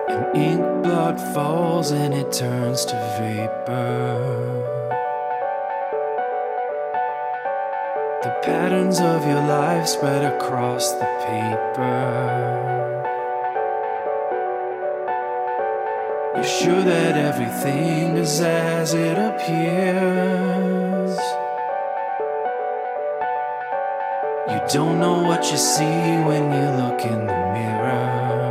And ink blood falls and it turns to vapor. The patterns of your life spread across the paper. You're sure that everything is as it appears. You don't know what you see when you look in the mirror.